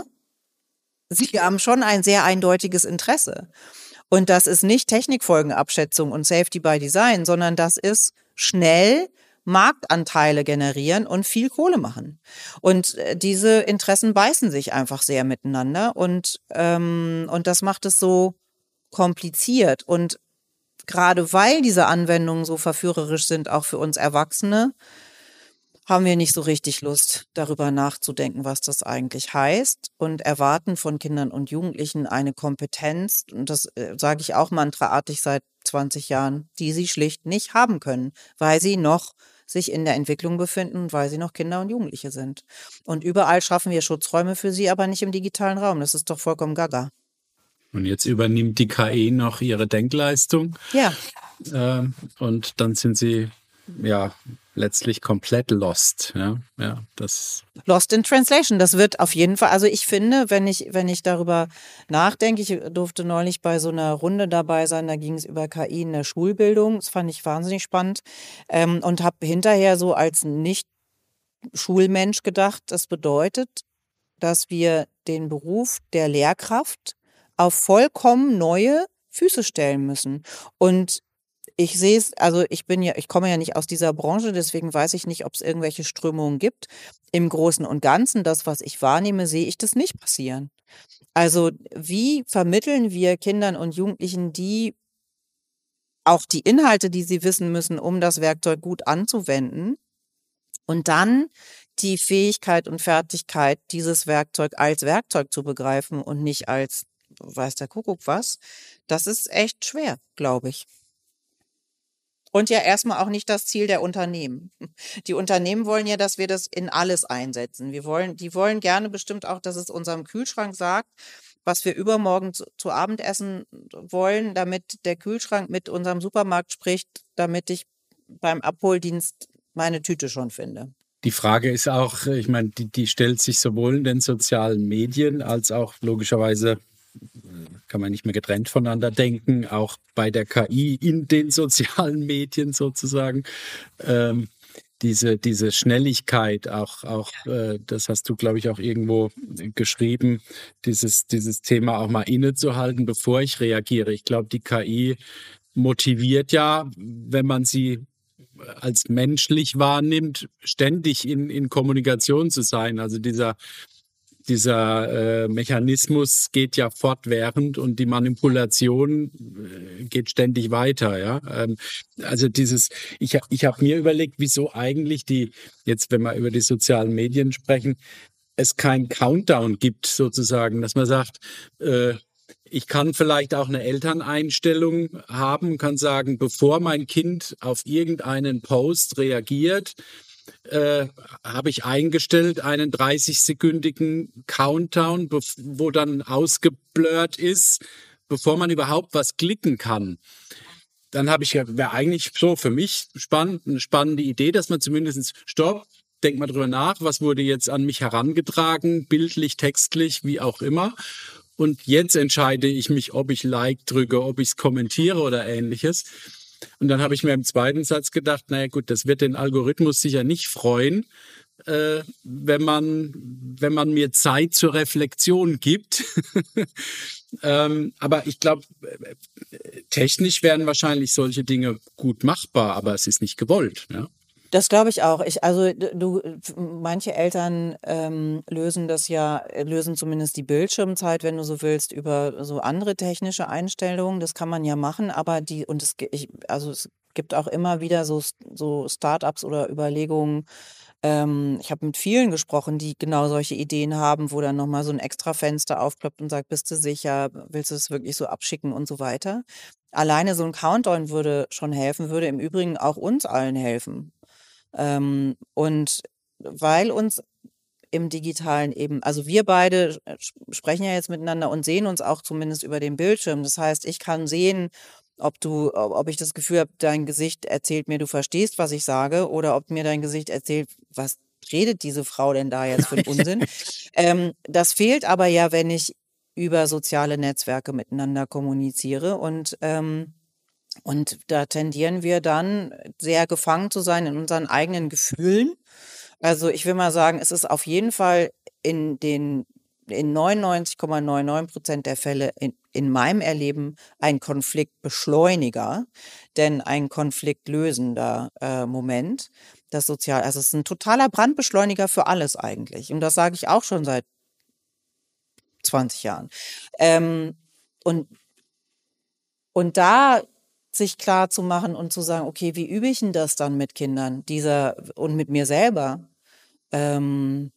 sie haben schon ein sehr eindeutiges Interesse. Und das ist nicht Technikfolgenabschätzung und Safety by Design, sondern das ist schnell Marktanteile generieren und viel Kohle machen. Und diese Interessen beißen sich einfach sehr miteinander und, ähm, und das macht es so kompliziert. Und gerade weil diese Anwendungen so verführerisch sind, auch für uns Erwachsene, haben wir nicht so richtig Lust, darüber nachzudenken, was das eigentlich heißt und erwarten von Kindern und Jugendlichen eine Kompetenz, und das äh, sage ich auch mantraartig seit zwanzig Jahren, die sie schlicht nicht haben können, weil sie noch sich in der Entwicklung befinden und weil sie noch Kinder und Jugendliche sind. Und überall schaffen wir Schutzräume für sie, aber nicht im digitalen Raum. Das ist doch vollkommen gaga. Und jetzt übernimmt die K I noch ihre Denkleistung. Ja. Ähm, und dann sind sie ja letztlich komplett lost. Ja, ja, das Lost in Translation. Das wird auf jeden Fall, also ich finde, wenn ich, wenn ich darüber nachdenke, ich durfte neulich bei so einer Runde dabei sein, da ging es über K I in der Schulbildung. Das fand ich wahnsinnig spannend. Ähm, und habe hinterher so als Nicht-Schulmensch gedacht, das bedeutet, dass wir den Beruf der Lehrkraft auf vollkommen neue Füße stellen müssen. Und ich sehe es, also ich bin ja, ich komme ja nicht aus dieser Branche, deswegen weiß ich nicht, ob es irgendwelche Strömungen gibt. Im Großen und Ganzen, das, was ich wahrnehme, sehe ich das nicht passieren. Also wie vermitteln wir Kindern und Jugendlichen die auch die Inhalte, die sie wissen müssen, um das Werkzeug gut anzuwenden und dann die Fähigkeit und Fertigkeit, dieses Werkzeug als Werkzeug zu begreifen und nicht als weiß der Kuckuck was, das ist echt schwer, glaube ich. Und ja erstmal auch nicht das Ziel der Unternehmen. Die Unternehmen wollen ja, dass wir das in alles einsetzen. Wir wollen, die wollen gerne bestimmt auch, dass es unserem Kühlschrank sagt, was wir übermorgen zu, zu Abend essen wollen, damit der Kühlschrank mit unserem Supermarkt spricht, damit ich beim Abholdienst meine Tüte schon finde. Die Frage ist auch, ich meine, die, die stellt sich sowohl in den sozialen Medien als auch logischerweise, kann man nicht mehr getrennt voneinander denken, auch bei der K I in den sozialen Medien sozusagen. Ähm, diese, diese Schnelligkeit, auch, auch äh, das hast du, glaube ich, auch irgendwo geschrieben, dieses, dieses Thema auch mal innezuhalten, bevor ich reagiere. Ich glaube, die K I motiviert ja, wenn man sie als menschlich wahrnimmt, ständig in, in Kommunikation zu sein. Also dieser Dieser äh, Mechanismus geht ja fortwährend und die Manipulation äh, geht ständig weiter. Ja, ähm, also dieses, ich, ich habe mir überlegt, wieso eigentlich die, jetzt wenn wir über die sozialen Medien sprechen, es keinen Countdown gibt sozusagen, dass man sagt, äh, ich kann vielleicht auch eine Elterneinstellung haben, kann sagen, bevor mein Kind auf irgendeinen Post reagiert, Äh, habe ich eingestellt, einen dreißig-sekündigen Countdown, wo dann ausgeblurrt ist, bevor man überhaupt was klicken kann. Dann habe ich ja, wäre eigentlich so für mich spannend, eine spannende Idee, dass man zumindest stopp, denkt mal drüber nach, was wurde jetzt an mich herangetragen, bildlich, textlich, wie auch immer. Und jetzt entscheide ich mich, ob ich Like drücke, ob ich es kommentiere oder ähnliches. Und dann habe ich mir im zweiten Satz gedacht, naja gut, das wird den Algorithmus sicher nicht freuen, äh, wenn man, wenn man mir Zeit zur Reflexion gibt. ähm, aber ich glaube, technisch wären wahrscheinlich solche Dinge gut machbar, aber es ist nicht gewollt. Ja? Das glaube ich auch. Ich, also du, manche Eltern ähm, lösen das ja, lösen zumindest die Bildschirmzeit, wenn du so willst, über so andere technische Einstellungen. Das kann man ja machen, aber die, und es, ich, also es gibt auch immer wieder so, so Startups oder Überlegungen. Ähm, ich habe mit vielen gesprochen, die genau solche Ideen haben, wo dann nochmal so ein extra Fenster aufploppt und sagt, bist du sicher, willst du es wirklich so abschicken und so weiter. Alleine so ein Countdown würde schon helfen, würde im Übrigen auch uns allen helfen. Ähm, und weil uns im Digitalen eben, also wir beide sprechen ja jetzt miteinander und sehen uns auch zumindest über den Bildschirm. Das heißt, ich kann sehen, ob du, ob ich das Gefühl habe, dein Gesicht erzählt mir, du verstehst, was ich sage, oder ob mir dein Gesicht erzählt, was redet diese Frau denn da jetzt für einen Unsinn? ähm, das fehlt aber ja, wenn ich über soziale Netzwerke miteinander kommuniziere und ähm, und da tendieren wir dann sehr gefangen zu sein in unseren eigenen Gefühlen. Also ich will mal sagen, es ist auf jeden Fall in den in neunundneunzig Komma neunundneunzig Prozent der Fälle in, in meinem Erleben ein Konfliktbeschleuniger, denn ein konfliktlösender äh, Moment. Das Sozial, also es ist ein totaler Brandbeschleuniger für alles eigentlich. Und das sage ich auch schon seit zwanzig Jahren. Ähm, und, und da sich klar zu machen und zu sagen, okay, wie übe ich denn das dann mit Kindern dieser und mit mir selber? Ähm,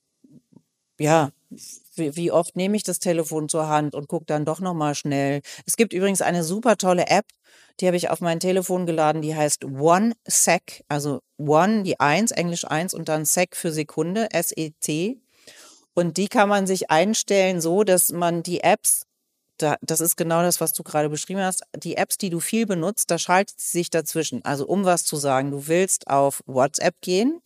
ja, wie, wie oft nehme ich das Telefon zur Hand und gucke dann doch nochmal schnell. Es gibt übrigens eine super tolle App, die habe ich auf mein Telefon geladen, die heißt OneSec, also One, die eins, Englisch eins und dann Sec für Sekunde, S E C. Und die kann man sich einstellen so, dass man die Apps, da, das ist genau das, was du gerade beschrieben hast, die Apps, die du viel benutzt, da schaltet sie sich dazwischen. Also um was zu sagen, du willst auf WhatsApp gehen,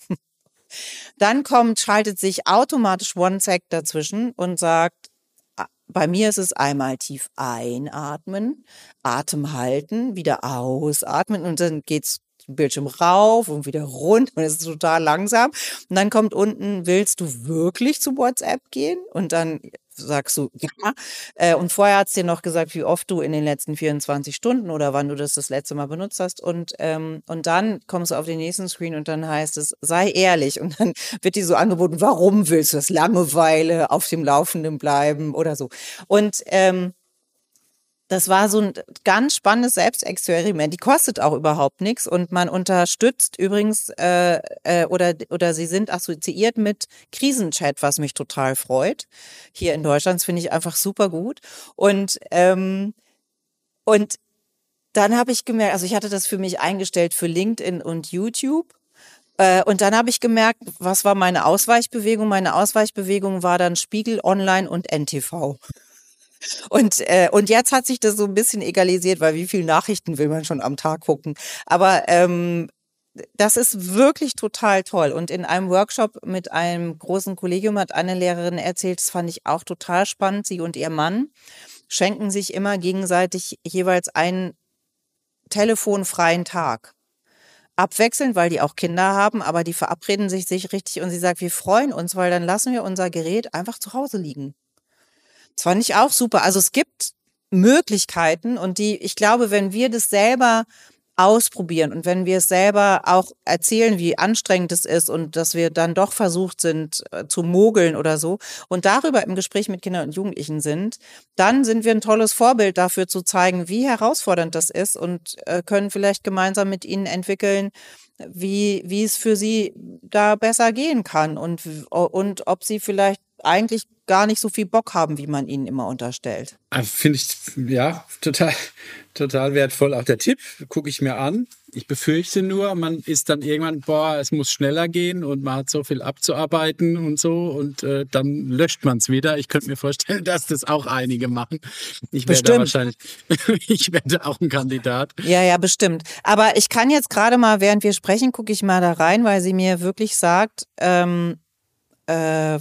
dann kommt, schaltet sich automatisch OneSec dazwischen und sagt, bei mir ist es einmal tief einatmen, Atem halten, wieder ausatmen und dann geht's Bildschirm rauf und wieder runter und es ist total langsam. Und dann kommt unten, willst du wirklich zu WhatsApp gehen? Und dann sagst du, ja. Äh, und vorher hat es dir noch gesagt, wie oft du in den letzten vierundzwanzig Stunden oder wann du das das letzte Mal benutzt hast. Und, ähm, und dann kommst du auf den nächsten Screen und dann heißt es, sei ehrlich. Und dann wird dir so angeboten, warum willst du das? Langeweile, auf dem Laufenden bleiben oder so. Und ähm, das war so ein ganz spannendes Selbstexperiment. Die kostet auch überhaupt nichts und man unterstützt übrigens äh, äh, oder oder sie sind assoziiert mit Krisenchat, was mich total freut. Hier in Deutschland finde ich einfach super gut und ähm, und dann habe ich gemerkt, also ich hatte das für mich eingestellt für LinkedIn und YouTube. Äh, und dann habe ich gemerkt, was war meine Ausweichbewegung? Meine Ausweichbewegung war dann Spiegel Online und N T V. Und, äh, und jetzt hat sich das so ein bisschen egalisiert, weil wie viele Nachrichten will man schon am Tag gucken. Aber ähm, das ist wirklich total toll. Und in einem Workshop mit einem großen Kollegium hat eine Lehrerin erzählt, das fand ich auch total spannend. Sie und ihr Mann schenken sich immer gegenseitig jeweils einen telefonfreien Tag. Abwechselnd, weil die auch Kinder haben, aber die verabreden sich sich richtig und sie sagt, wir freuen uns, weil dann lassen wir unser Gerät einfach zu Hause liegen. Das fand ich auch super. Also es gibt Möglichkeiten und die, ich glaube, wenn wir das selber ausprobieren und wenn wir es selber auch erzählen, wie anstrengend es ist und dass wir dann doch versucht sind äh, zu mogeln oder so und darüber im Gespräch mit Kindern und Jugendlichen sind, dann sind wir ein tolles Vorbild dafür zu zeigen, wie herausfordernd das ist und äh, können vielleicht gemeinsam mit ihnen entwickeln, wie, wie es für sie da besser gehen kann und, und ob sie vielleicht eigentlich gar nicht so viel Bock haben, wie man ihnen immer unterstellt. Finde ich, ja, total, total wertvoll. Auch der Tipp, gucke ich mir an. Ich befürchte nur, man ist dann irgendwann, boah, es muss schneller gehen und man hat so viel abzuarbeiten und so und äh, dann löscht man es wieder. Ich könnte mir vorstellen, dass das auch einige machen. Ich werde da wahrscheinlich, ich werde auch ein Kandidat. Ja, ja, bestimmt. Aber ich kann jetzt gerade mal, während wir sprechen, gucke ich mal da rein, weil sie mir wirklich sagt, ähm, äh,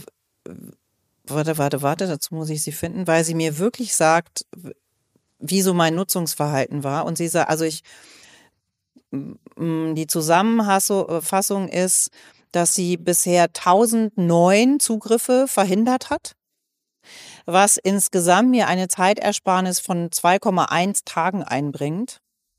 warte, warte, warte, dazu muss ich sie finden, weil sie mir wirklich sagt, wie so mein Nutzungsverhalten war. Und sie sagt, also ich, die Zusammenfassung ist, dass sie bisher tausendneun Zugriffe verhindert hat, was insgesamt mir eine Zeitersparnis von zwei Komma eins Tagen einbringt.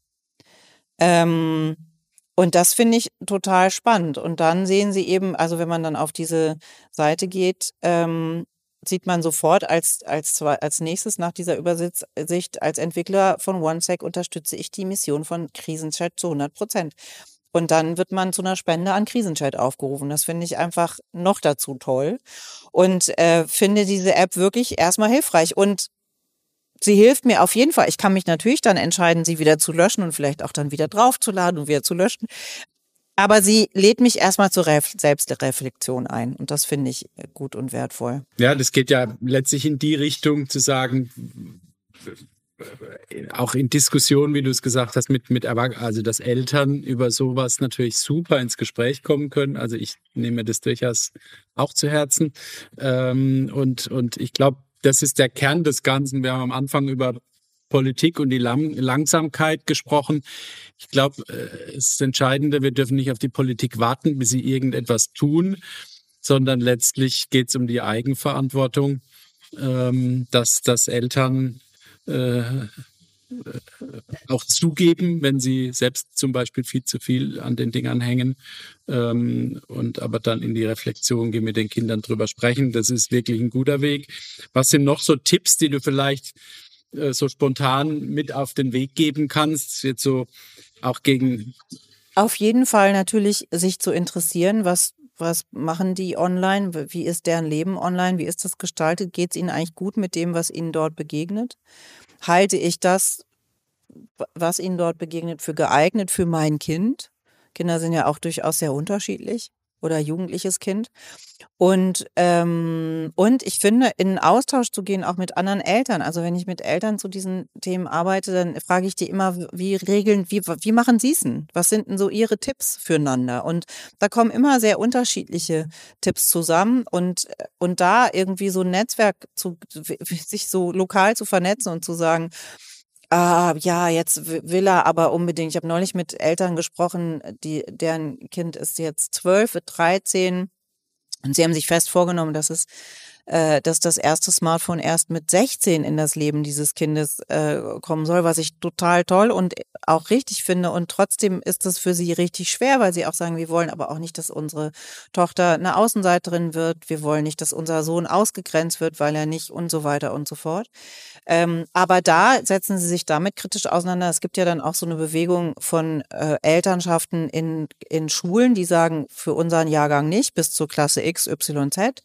Ähm, Und das finde ich total spannend. Und dann sehen Sie eben, also wenn man dann auf diese Seite geht, ähm, sieht man sofort als, als, als nächstes nach dieser Übersicht, als Entwickler von OneSec unterstütze ich die Mission von Krisenchat zu hundert Prozent. Und dann wird man zu einer Spende an Krisenchat aufgerufen. Das finde ich einfach noch dazu toll. Und äh, finde diese App wirklich erstmal hilfreich. Und sie hilft mir auf jeden Fall. Ich kann mich natürlich dann entscheiden, sie wieder zu löschen und vielleicht auch dann wieder draufzuladen und wieder zu löschen. Aber sie lädt mich erstmal zur Ref- Selbstreflexion ein. Und das finde ich gut und wertvoll. Ja, das geht ja letztlich in die Richtung zu sagen, auch in Diskussionen, wie du es gesagt hast, mit, mit Erwachsenen, also dass Eltern über sowas natürlich super ins Gespräch kommen können. Also ich nehme mir das durchaus auch zu Herzen. Ähm, und, und ich glaube, das ist der Kern des Ganzen. Wir haben am Anfang über Politik und die Lang- Langsamkeit gesprochen. Ich glaube, äh, es ist Entscheidende, wir dürfen nicht auf die Politik warten, bis sie irgendetwas tun, sondern letztlich geht es um die Eigenverantwortung, ähm, dass, dass Eltern äh, auch zugeben, wenn sie selbst zum Beispiel viel zu viel an den Dingern hängen, ähm, und aber dann in die Reflexion gehen, mit den Kindern drüber sprechen. Das ist wirklich ein guter Weg. Was sind noch so Tipps, die du vielleicht äh, so spontan mit auf den Weg geben kannst, jetzt so auch gegen... Auf jeden Fall natürlich sich zu interessieren, was Was machen die online? Wie ist deren Leben online? Wie ist das gestaltet? Geht es ihnen eigentlich gut mit dem, was ihnen dort begegnet? Halte ich das, was ihnen dort begegnet, für geeignet für mein Kind? Kinder sind ja auch durchaus sehr unterschiedlich oder jugendliches Kind. Und, ähm, und ich finde, in einen Austausch zu gehen, auch mit anderen Eltern. Also wenn ich mit Eltern zu diesen Themen arbeite, dann frage ich die immer, wie regeln, wie, wie machen sie es denn? Was sind denn so ihre Tipps füreinander? Und da kommen immer sehr unterschiedliche Tipps zusammen. Und, und da irgendwie so ein Netzwerk zu, sich so lokal zu vernetzen und zu sagen, ah, ja, jetzt will er aber unbedingt. Ich habe neulich mit Eltern gesprochen, die, deren Kind ist jetzt zwölf, wird dreizehn. Und sie haben sich fest vorgenommen, dass es, äh, dass das erste Smartphone erst mit sechzehn in das Leben dieses Kindes äh, kommen soll, was ich total toll und auch richtig finde. Und trotzdem ist das für sie richtig schwer, weil sie auch sagen, wir wollen aber auch nicht, dass unsere Tochter eine Außenseiterin wird. Wir wollen nicht, dass unser Sohn ausgegrenzt wird, weil er nicht und so weiter und so fort. Ähm, aber da setzen sie sich damit kritisch auseinander. Es gibt ja dann auch so eine Bewegung von äh, Elternschaften in, in Schulen, die sagen, für unseren Jahrgang nicht, bis zur Klasse X, Y, Z.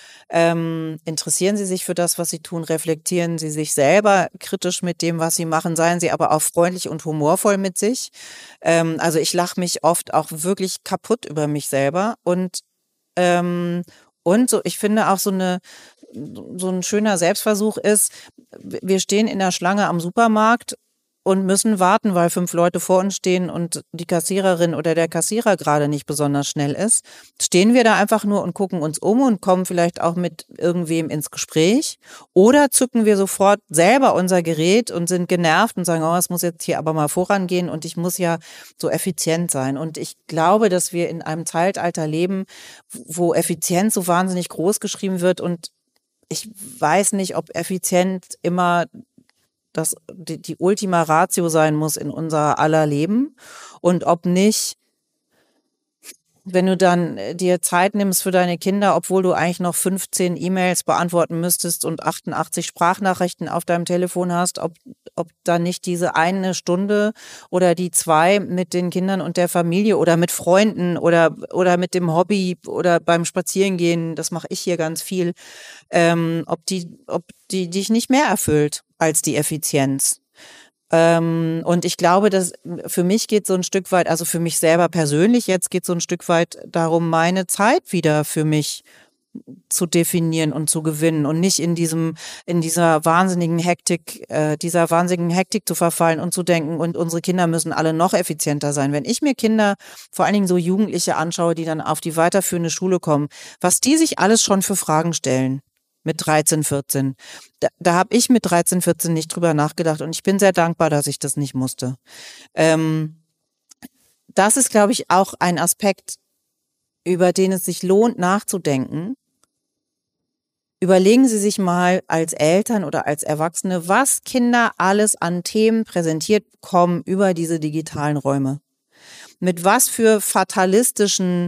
Ähm, interessieren Sie sich für das, was Sie tun? Reflektieren Sie sich selber kritisch mit dem, was Sie machen? Seien Sie aber auch freundlich und humorvoll mit sich. Ähm, also ich lache mich oft auch wirklich kaputt über mich selber. Und, ähm, und so, ich finde auch so eine so ein schöner Selbstversuch ist, wir stehen in der Schlange am Supermarkt und müssen warten, weil fünf Leute vor uns stehen und die Kassiererin oder der Kassierer gerade nicht besonders schnell ist. Stehen wir da einfach nur und gucken uns um und kommen vielleicht auch mit irgendwem ins Gespräch? Oder zücken wir sofort selber unser Gerät und sind genervt und sagen, oh, es muss jetzt hier aber mal vorangehen und ich muss ja so effizient sein. Und ich glaube, dass wir in einem Zeitalter leben, wo Effizienz so wahnsinnig groß geschrieben wird und ich weiß nicht, ob effizient immer das, die, die Ultima Ratio sein muss in unser aller Leben und ob nicht, wenn du dann dir Zeit nimmst für deine Kinder, obwohl du eigentlich noch fünfzehn E-Mails beantworten müsstest und achtundachtzig Sprachnachrichten auf deinem Telefon hast, ob, ob dann nicht diese eine Stunde oder die zwei mit den Kindern und der Familie oder mit Freunden oder, oder mit dem Hobby oder beim Spazierengehen, das mache ich hier ganz viel, ähm, ob die, ob die dich nicht mehr erfüllt als die Effizienz. Ähm, und ich glaube, dass für mich geht so ein Stück weit, also für mich selber persönlich jetzt geht so ein Stück weit darum, meine Zeit wieder für mich zu definieren und zu gewinnen und nicht in diesem, in dieser wahnsinnigen Hektik, äh, dieser wahnsinnigen Hektik zu verfallen und zu denken, und unsere Kinder müssen alle noch effizienter sein. Wenn ich mir Kinder, vor allen Dingen so Jugendliche anschaue, die dann auf die weiterführende Schule kommen, was die sich alles schon für Fragen stellen. Mit dreizehn, vierzehn. Da, da habe ich mit dreizehn, vierzehn nicht drüber nachgedacht und ich bin sehr dankbar, dass ich das nicht musste. Ähm, das ist, glaube ich, auch ein Aspekt, über den es sich lohnt nachzudenken. Überlegen Sie sich mal als Eltern oder als Erwachsene, was Kinder alles an Themen präsentiert bekommen über diese digitalen Räume. Mit was für fatalistischen,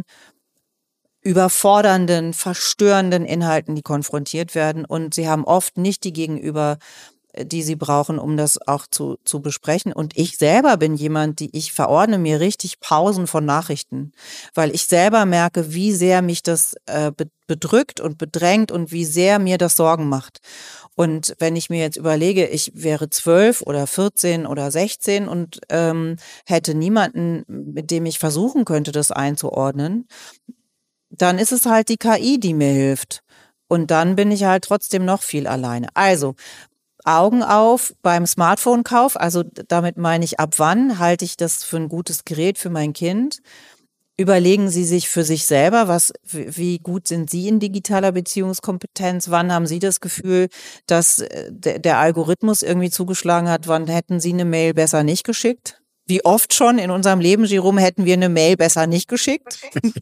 überfordernden, verstörenden Inhalten die konfrontiert werden. Und sie haben oft nicht die Gegenüber, die sie brauchen, um das auch zu, zu besprechen. Und ich selber bin jemand, die ich verordne mir richtig Pausen von Nachrichten, weil ich selber merke, wie sehr mich das äh, bedrückt und bedrängt und wie sehr mir das Sorgen macht. Und wenn ich mir jetzt überlege, ich wäre zwölf oder vierzehn oder sechzehn und ähm, hätte niemanden, mit dem ich versuchen könnte, das einzuordnen, dann ist es halt die K I, die mir hilft. Und dann bin ich halt trotzdem noch viel alleine. Also Augen auf beim Smartphone-Kauf. Also damit meine ich, ab wann halte ich das für ein gutes Gerät für mein Kind? Überlegen Sie sich für sich selber, was, wie gut sind Sie in digitaler Beziehungskompetenz? Wann haben Sie das Gefühl, dass der, der Algorithmus irgendwie zugeschlagen hat? Wann hätten Sie eine Mail besser nicht geschickt? Wie oft schon in unserem Leben, Jerome, hätten wir eine Mail besser nicht geschickt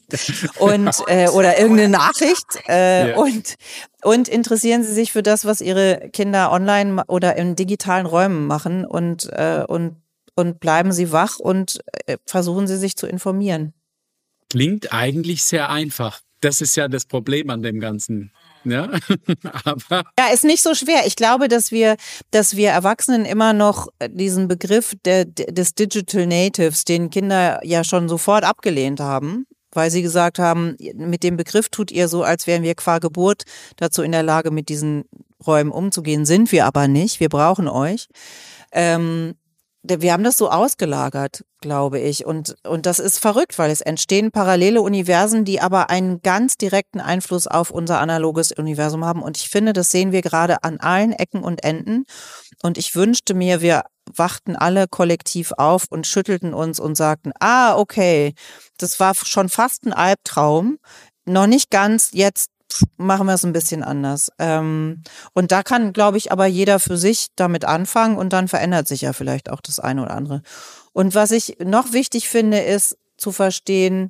und äh, oder irgendeine Nachricht äh, ja. und und interessieren Sie sich für das, was Ihre Kinder online oder in digitalen Räumen machen und äh, und und bleiben Sie wach und äh, versuchen Sie sich zu informieren. Klingt eigentlich sehr einfach. Das ist ja das Problem an dem Ganzen. Ja, aber ja, ist nicht so schwer. Ich glaube, dass wir, dass wir Erwachsenen immer noch diesen Begriff der, des Digital Natives, den Kinder ja schon sofort abgelehnt haben, weil sie gesagt haben, mit dem Begriff tut ihr so, als wären wir qua Geburt dazu in der Lage, mit diesen Räumen umzugehen. Sind wir aber nicht. Wir brauchen euch. Ähm, Wir haben das so ausgelagert, glaube ich. Und, und das ist verrückt, weil es entstehen parallele Universen, die aber einen ganz direkten Einfluss auf unser analoges Universum haben. Und ich finde, das sehen wir gerade an allen Ecken und Enden. Und ich wünschte mir, wir wachten alle kollektiv auf und schüttelten uns und sagten, ah, okay, das war schon fast ein Albtraum. Noch nicht ganz, jetzt machen wir es ein bisschen anders. Ähm, und da kann, glaube ich, aber jeder für sich damit anfangen und dann verändert sich ja vielleicht auch das eine oder andere. Und was ich noch wichtig finde, ist zu verstehen,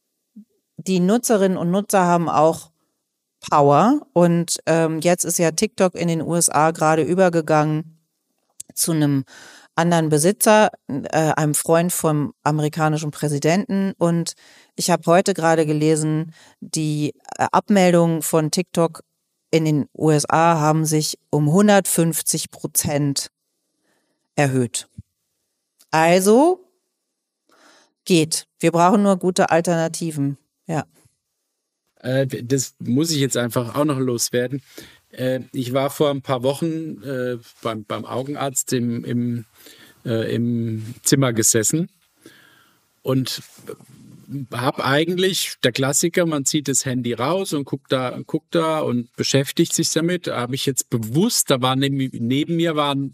die Nutzerinnen und Nutzer haben auch Power und ähm, jetzt ist ja TikTok in den U S A gerade übergegangen zu einem anderen Besitzer, äh, einem Freund vom amerikanischen Präsidenten. Und ich habe heute gerade gelesen, die Abmeldungen von TikTok in den U S A haben sich um hundertfünfzig Prozent erhöht. Also geht. Wir brauchen nur gute Alternativen. Ja. Äh, das muss ich jetzt einfach auch noch loswerden. Äh, ich war vor ein paar Wochen äh, beim, beim Augenarzt im, im, äh, im Zimmer gesessen und habe eigentlich, der Klassiker, man zieht das Handy raus und guckt da, guckt da und beschäftigt sich damit. Da habe ich jetzt bewusst, da war neben, neben mir war ein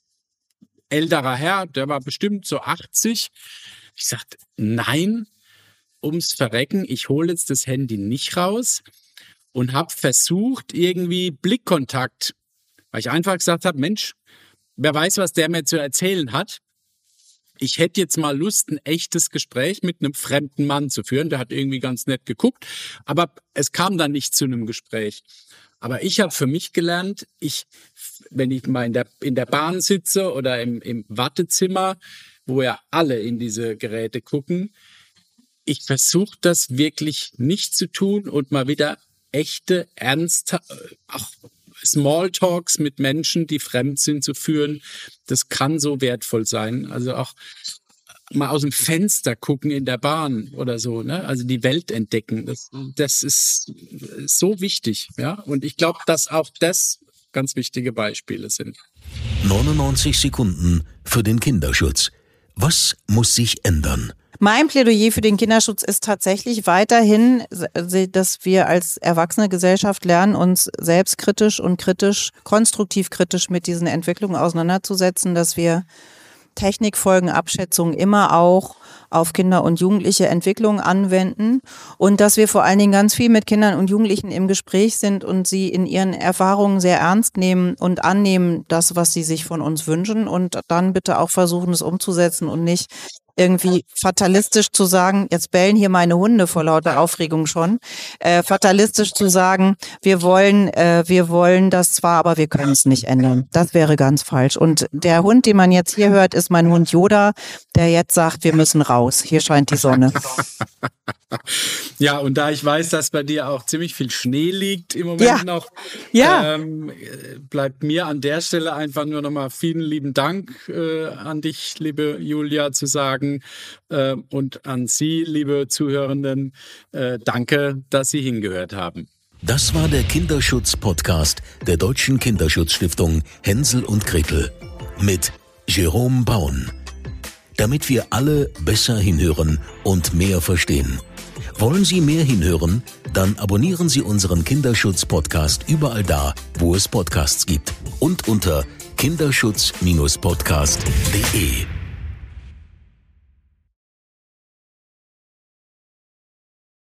älterer Herr, der war bestimmt so achtzig. Ich sagte, nein, ums Verrecken, ich hole jetzt das Handy nicht raus und habe versucht, irgendwie Blickkontakt, weil ich einfach gesagt habe, Mensch, wer weiß, was der mir zu erzählen hat. Ich hätte jetzt mal Lust, ein echtes Gespräch mit einem fremden Mann zu führen. Der hat irgendwie ganz nett geguckt, aber es kam dann nicht zu einem Gespräch. Aber ich habe für mich gelernt, ich, wenn ich mal in der, in der Bahn sitze oder im, im Wartezimmer, wo ja alle in diese Geräte gucken, ich versuche das wirklich nicht zu tun und mal wieder echte, ernste, auch Smalltalks mit Menschen, die fremd sind, zu führen. Das kann so wertvoll sein. Also auch mal aus dem Fenster gucken in der Bahn oder so, ne? Also die Welt entdecken. Das, das ist so wichtig, ja. Und ich glaube, dass auch das ganz wichtige Beispiele sind. neunundneunzig Sekunden für den Kinderschutz. Was muss sich ändern? Mein Plädoyer für den Kinderschutz ist tatsächlich weiterhin, dass wir als erwachsene Gesellschaft lernen, uns selbstkritisch und kritisch, konstruktiv kritisch mit diesen Entwicklungen auseinanderzusetzen, dass wir Technikfolgenabschätzungen immer auch auf Kinder und Jugendliche Entwicklung anwenden und dass wir vor allen Dingen ganz viel mit Kindern und Jugendlichen im Gespräch sind und sie in ihren Erfahrungen sehr ernst nehmen und annehmen, das, was sie sich von uns wünschen und dann bitte auch versuchen, es umzusetzen und nicht irgendwie fatalistisch zu sagen, jetzt bellen hier meine Hunde vor lauter Aufregung schon, äh, fatalistisch zu sagen, wir wollen, äh, wir wollen das zwar, aber wir können es nicht ändern. Das wäre ganz falsch. Und der Hund, den man jetzt hier hört, ist mein Hund Yoda, der jetzt sagt, wir müssen raus. Hier scheint die Sonne. Ja, und da ich weiß, dass bei dir auch ziemlich viel Schnee liegt im Moment Ja. noch, Ja. ähm, bleibt mir an der Stelle einfach nur nochmal vielen lieben Dank äh, an dich, liebe Julia, zu sagen äh, und an Sie, liebe Zuhörenden, äh, danke, dass Sie hingehört haben. Das war der Kinderschutz-Podcast der Deutschen Kinderschutzstiftung Hänsel und Gretel mit Jerome Baun. Damit wir alle besser hinhören und mehr verstehen. Wollen Sie mehr hinhören? Dann abonnieren Sie unseren Kinderschutz-Podcast überall da, wo es Podcasts gibt und unter kinderschutz Bindestrich podcast punkt de.